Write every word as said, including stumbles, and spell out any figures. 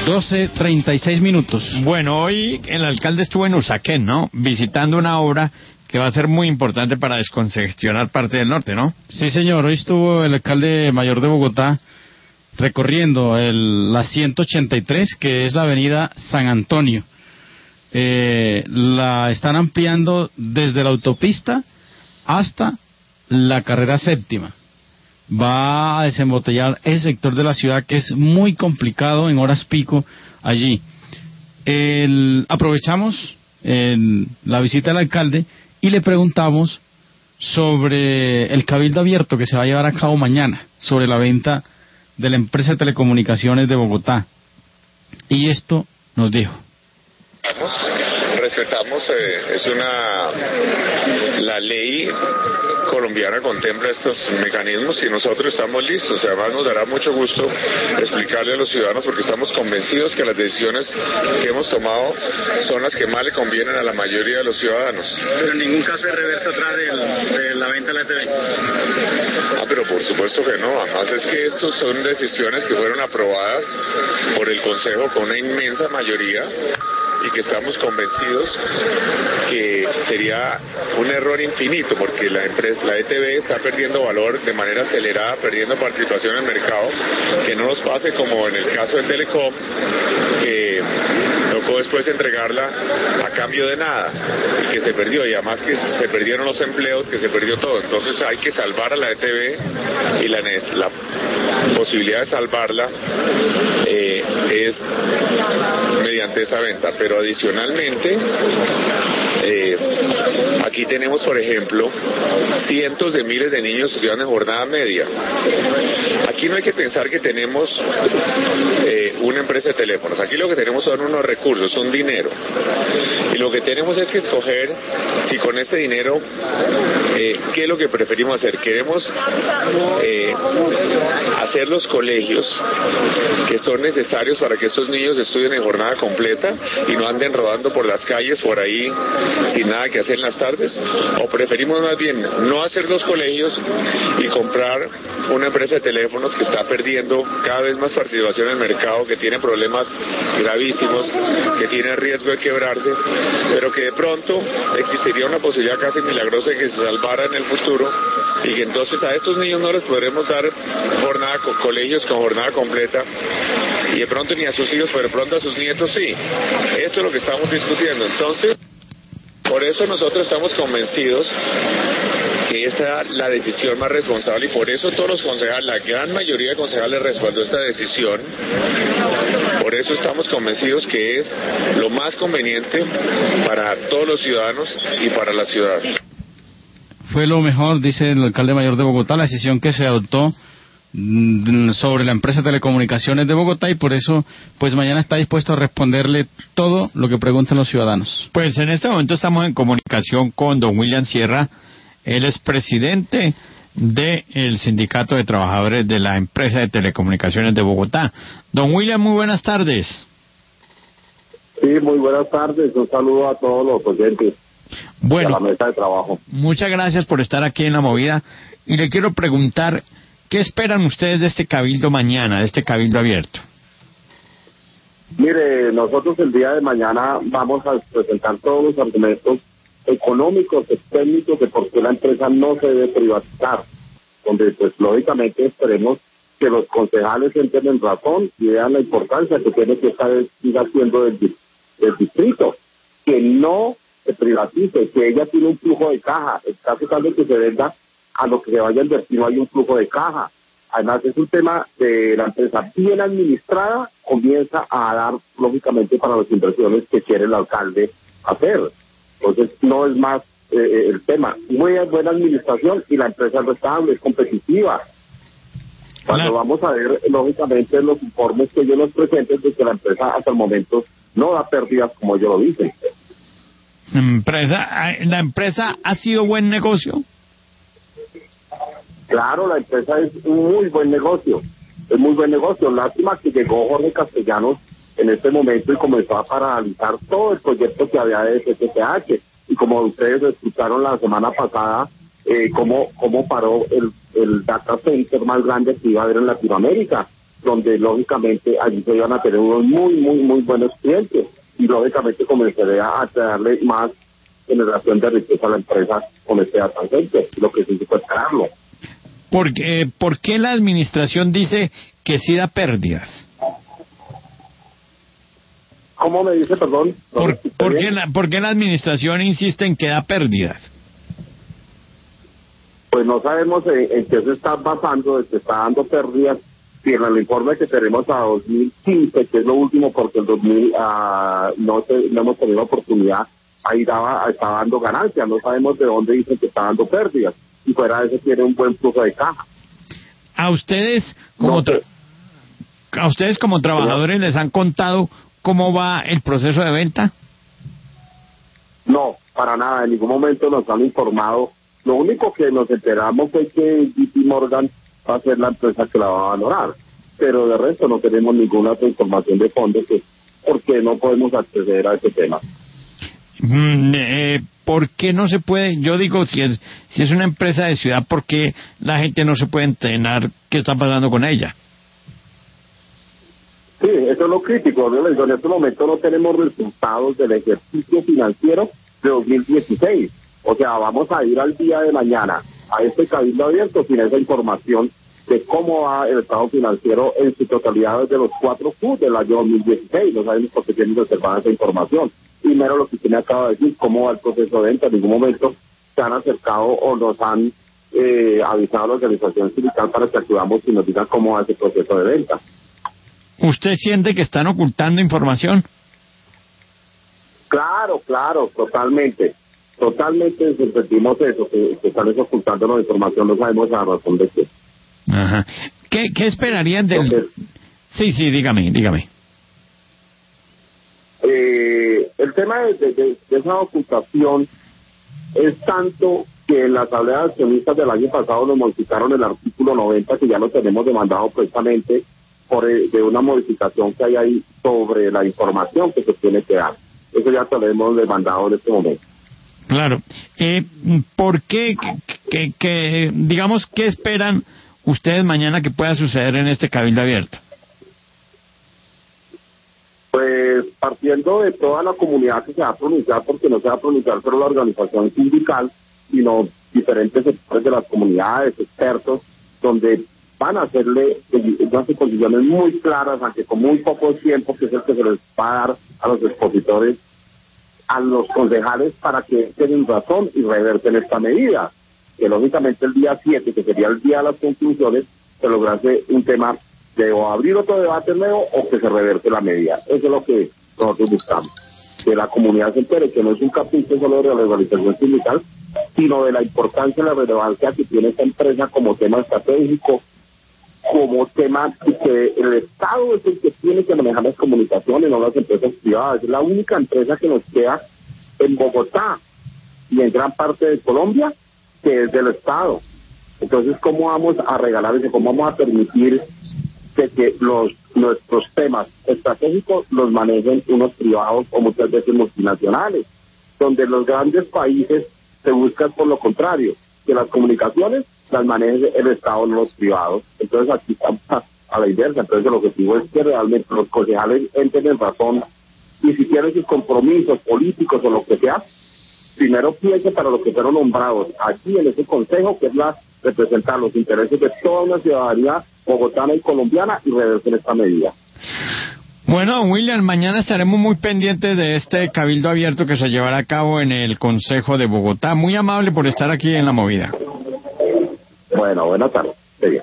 doce treinta y seis minutos. Bueno, hoy el alcalde estuvo en Usaquén, ¿no? Visitando una obra que va a ser muy importante para descongestionar parte del norte, ¿no? Sí, señor. Hoy estuvo el alcalde mayor de Bogotá recorriendo el, la ciento ochenta y tres, que es la avenida San Antonio. Eh, la están ampliando desde la autopista hasta la carrera séptima. Va a desembotellar ese sector de la ciudad que es muy complicado en horas pico allí. El, aprovechamos el, la visita del alcalde y le preguntamos sobre el cabildo abierto que se va a llevar a cabo mañana, sobre la venta de la empresa de telecomunicaciones de Bogotá. Y esto nos dijo. Respetamos, eh, es una, la ley colombiana contempla estos mecanismos y nosotros estamos listos. Además nos dará mucho gusto explicarle a los ciudadanos porque estamos convencidos que las decisiones que hemos tomado son las que más le convienen a la mayoría de los ciudadanos. Pero en ningún caso hay reversa atrás de, de la venta de la T V. Ah, pero por supuesto que no. Además es que estos son decisiones que fueron aprobadas por el Consejo con una inmensa mayoría y que estamos convencidos que sería un error infinito porque la empresa, la E T V está perdiendo valor de manera acelerada, perdiendo participación en el mercado, que no nos pase como en el caso de Telecom, que tocó después entregarla a cambio de nada y que se perdió, y además que se perdieron los empleos, que se perdió todo. Entonces hay que salvar a la E T V y la, la posibilidad de salvarla eh, es mediante esa venta. Pero adicionalmente eh, aquí tenemos, por ejemplo, cientos de miles de niños estudiando en jornada media. Aquí no hay que pensar que tenemos eh, una empresa de teléfonos. Aquí lo que tenemos son unos recursos, son dinero. Y lo que tenemos es que escoger si con ese dinero, eh, ¿qué es lo que preferimos hacer? Queremos eh, hacer los colegios que son necesarios para que estos niños estudien en jornada completa y no anden rodando por las calles por ahí sin nada que hacer en las tardes, o preferimos más bien no hacer los colegios y comprar una empresa de teléfonos que está perdiendo cada vez más participación en el mercado, que tiene problemas gravísimos, que tiene riesgo de quebrarse, pero que de pronto existiría una posibilidad casi milagrosa de que se salvara en el futuro y que entonces a estos niños no les podremos dar jornada con colegios con jornada completa y de pronto ni a sus hijos, pero de pronto a sus nietos sí. Eso es lo que estamos discutiendo. Entonces, por eso nosotros estamos convencidos que esa es la decisión más responsable y por eso todos los concejales, la gran mayoría de concejales respaldó esta decisión. Por eso estamos convencidos que es lo más conveniente para todos los ciudadanos y para la ciudad. Fue lo mejor, dice el alcalde mayor de Bogotá, la decisión que se adoptó sobre la empresa de telecomunicaciones de Bogotá y por eso pues mañana está dispuesto a responderle todo lo que pregunten los ciudadanos. Pues en este momento estamos en comunicación con don William Sierra. Él es presidente del Sindicato de Trabajadores de la Empresa de Telecomunicaciones de Bogotá. Don William, muy buenas tardes. Sí, muy buenas tardes. Un saludo a todos los oyentes bueno, de la mesa de trabajo. Muchas gracias por estar aquí en La Movida. Y le quiero preguntar, ¿qué esperan ustedes de este cabildo mañana, de este cabildo abierto? Mire, nosotros el día de mañana vamos a presentar todos los argumentos económicos, técnicos de por qué la empresa no se debe privatizar, donde pues lógicamente esperemos que los concejales entren en razón y vean la importancia que tiene que estar siga haciendo del, del distrito, que no se privatice, que ella tiene un flujo de caja, en caso tal de que se venda a lo que se vaya a invertir no hay un flujo de caja. Además es un tema de la empresa bien administrada, comienza a dar lógicamente para las inversiones que quiere el alcalde hacer. Entonces no es más eh, el tema. Muy buena administración y la empresa es rentable, es competitiva. Cuando claro. Vamos a ver, lógicamente, los informes que ellos nos presenten de que la empresa hasta el momento no da pérdidas como ellos lo dicen. Empresa, ¿La empresa ha sido buen negocio? Claro, la empresa es un muy buen negocio. Es muy buen negocio. Lástima que llegó Jorge Castellanos en este momento y comenzó a paralizar todo el proyecto que había de C T T H. Y como ustedes escucharon la semana pasada, eh, cómo, cómo paró el, el data center más grande que iba a haber en Latinoamérica. donde lógicamente allí se iban a tener unos muy, muy, muy buenos clientes y lógicamente comenzaría a darle más generación de riqueza a la empresa con este tangente, lo que sí se puede esperarlo. ¿Por qué, ¿Por qué la administración dice que sí da pérdidas? ¿Cómo me dice, perdón? ¿Por, ¿por, qué la, ¿Por qué la administración insiste en que da pérdidas? Pues no sabemos en, en qué se está basando, de que está dando pérdidas. Si en el informe que tenemos a dos mil quince, que es lo último, porque el dos mil uh, no, te, no hemos tenido oportunidad, ahí daba, está dando ganancias, no sabemos de dónde dicen que está dando pérdidas, y fuera de eso tiene un buen flujo de caja. ¿A ustedes como, no, tra a ustedes como trabajadores les han contado cómo va el proceso de venta? No, para nada, en ningún momento nos han informado. Lo único que nos enteramos fue que J P Morgan va a ser la empresa que la va a valorar, pero de resto no tenemos ninguna otra información de fondo, que porque no podemos acceder a ese tema. Mm, eh, ¿Por qué no se puede? Yo digo, si es si es una empresa de ciudad, ¿por qué la gente no se puede enterar qué está pasando con ella? Sí, eso es lo crítico, ¿no? En este momento no tenemos resultados del ejercicio financiero de dos mil dieciséis. O sea, vamos a ir al día de mañana a este cabildo abierto sin esa información de cómo va el estado financiero en su totalidad desde los cuatro Q del año dos mil dieciséis. No sabemos por qué tienen reservada esa información. Primero, lo que usted me acaba de decir, cómo va el proceso de venta. En ningún momento se han acercado o nos han eh, avisado a la organización sindical para que acudamos y nos digan cómo va ese proceso de venta. ¿Usted siente que están ocultando información? Claro, claro, totalmente. Totalmente sentimos eso, que, que están ocultando la información, no sabemos la razón de qué. Ajá. ¿Qué, qué esperarían del...? Entonces, sí, sí, dígame, dígame. Eh, el tema de, de, de, de esa ocultación es tanto que en la asamblea de accionistas del año pasado nos modificaron el artículo noventa, que ya lo tenemos demandado precisamente por eh, de una modificación que hay ahí sobre la información que se tiene que dar. Eso ya se lo hemos demandado en este momento. Claro. Eh, ¿Por qué, que, que, que, digamos, qué esperan ustedes mañana que pueda suceder en este cabildo abierto? Pues partiendo de toda la comunidad que se va a pronunciar, porque no se va a pronunciar solo la organización sindical, sino diferentes sectores de las comunidades, expertos, donde van a hacerle unas exposiciones muy claras, aunque con muy poco tiempo, que es el que se les va a dar a los expositores, a los concejales, para que tengan razón y reverten esta medida, que lógicamente el día siete, que sería el día de las conclusiones, se lograse un tema de o abrir otro debate nuevo o que se reverte la medida. Eso es lo que nosotros buscamos, que la comunidad se entere que no es un capricho solo de la organización sindical, sino de la importancia y la relevancia que tiene esta empresa como tema estratégico, como tema que el Estado es el que tiene que manejar las comunicaciones, no las empresas privadas. Es la única empresa que nos queda en Bogotá y en gran parte de Colombia que es del Estado. Entonces, ¿cómo vamos a regalar eso? ¿Cómo vamos a permitir que, que los nuestros temas estratégicos los manejen unos privados o muchas veces multinacionales, donde los grandes países se buscan por lo contrario, que las comunicaciones las maneje el Estado, no los privados? Entonces aquí estamos a, a la inversa. Entonces el objetivo es que realmente los concejales entren en razón y si tienen sus compromisos políticos o lo que sea, primero piensen para los que fueron nombrados aquí en ese consejo, que es la representar los intereses de toda una ciudadanía bogotana y colombiana, y reversen esta medida. Bueno, William, mañana estaremos muy pendientes de este cabildo abierto que se llevará a cabo en el Consejo de Bogotá. Muy amable por estar aquí en La Movida. Bueno, buenas tardes.